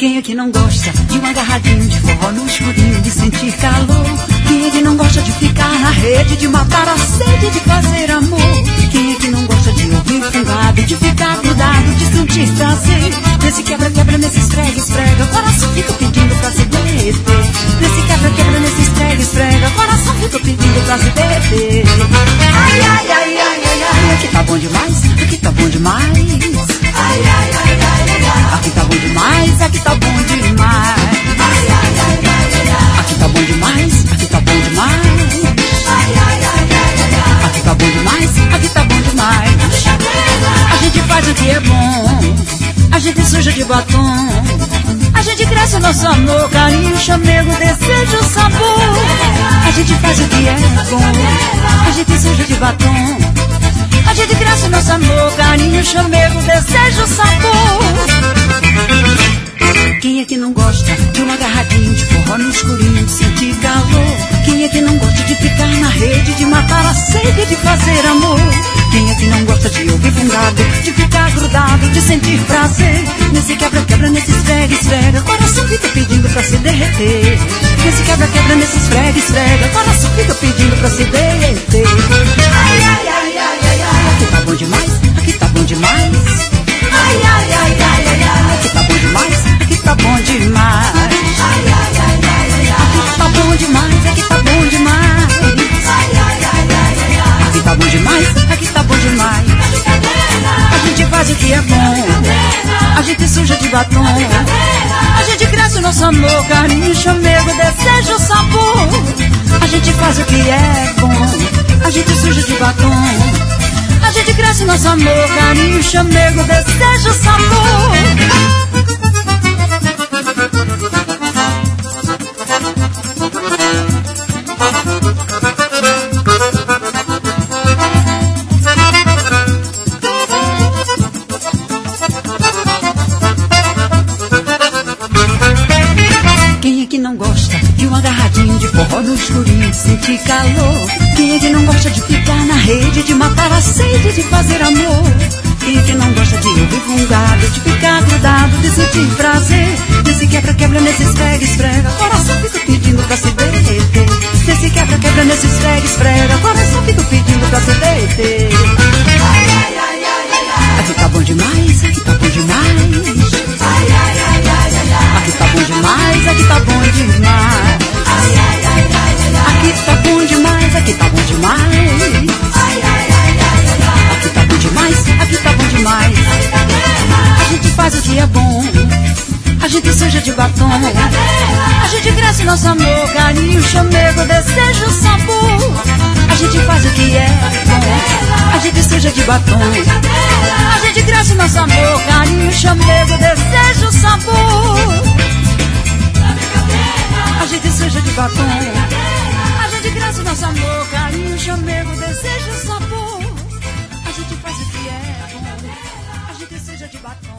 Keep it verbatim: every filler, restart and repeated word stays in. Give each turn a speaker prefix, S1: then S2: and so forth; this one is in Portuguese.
S1: Quem é que não gosta de um agarradinho de forró no escurinho, de sentir calor? Quem é que não gosta de ficar na rede, de matar a sede, de fazer amor? Quem é que não gosta de ouvir fungado, de ficar grudado, de sentir prazer? Nesse quebra-quebra, nesse esfrega-esfrega, o coração fica pedindo pra se derreter. Nesse quebra-quebra, nesse esfrega-esfrega, o coração fica pedindo pra se derreter. Ai, ai, ai, ai, ai, ai, aqui tá bom demais, aqui tá bom demais. Ai, ai, ai, ai, ai, ai, aqui tá bom demais, aqui tá bom demais. Ai, ai, ai, ai, ai, ai, aqui tá bom demais, aqui tá bom demais. Ai, ai, ai, ai, ai, ai, aqui tá bom demais, aqui tá bom demais. A gente faz o que é bom, a gente suja de batom, a gente cresce o nosso amor, carinho, chamego, desejo, sabor. A gente faz o que é bom, a gente suja de batom, a gente cresce o nosso amor, carinho, chamego, desejo, sabor. Quem é que não gosta de um agarradinho de forró no escurinho, de sentir calor? Quem é que não gosta de ficar na rede, de matar a sede, de fazer amor? Quem é que não gosta de ouvir fungado, de ficar grudado, de sentir prazer? Nesse quebra-quebra, nesse esfrega-esfrega, o coração fica pedindo pra se derreter. Nesse quebra-quebra, nesse esfrega-esfrega, o coração fica pedindo pra se derreter. Ai, ai, ai, ai, ai, ai, aqui tá bom demais, aqui tá bom demais. Ai, ai, ai, ai, ai, ai, aqui tá bom demais, aqui tá bom demais. Ai, ai, ai, ai, ai, aqui tá bom demais, aqui tá bom demais. Ai, ai, ai, ai, ai, aqui tá bom demais, aqui tá bom demais. A gente faz o que é bom, a gente suja de batom, a gente cresce o nosso amor, carinho, chamego, desejo, sabor. A gente faz o que é bom, a gente suja de batom, a gente cresce o nosso amor, carinho, chamego, desejo, sabor. Quem é que não gosta de um agarradinho de forró no escurinho, de sentir calor? Quem é que não gosta de ficar na rede, de matar a sede, de fazer amor? Quem é que não gosta de ouvir fungado, de ficar grudado, de sentir prazer? Nesse quebra-quebra, nesse esfrega-esfrega, o coração fica pedindo pra se derreter. Nesse quebra-quebra, nesse esfrega-esfrega, o coração fica pedindo pra se derreter. Ai, ai, ai, ai, ai, ai, aqui tá bom demais, aqui tá bom demais. Ai, ai, ai, ai, ai, ai, aqui tá bom demais, aqui tá bom demais. Ai, ai, ai, ai, ai, ai, aqui tá bom demais, aqui tá bom demais. Ai, ai, ai, ai, ai, ai, aqui tá bom demais, aqui tá bom demais. A gente faz o que é bom, a gente suja de batom, a gente cresce nosso amor, carinho, chamego, desejo, sabor. A gente faz o que é bom, a gente suja de batom, a gente cresce nosso amor, carinho, chamego, desejo, sabor. A gente suja de batom, a gente cresce nosso amor, carinho, chamego, desejo, sabor. A gente faz o que é bom, a gente suja de batom.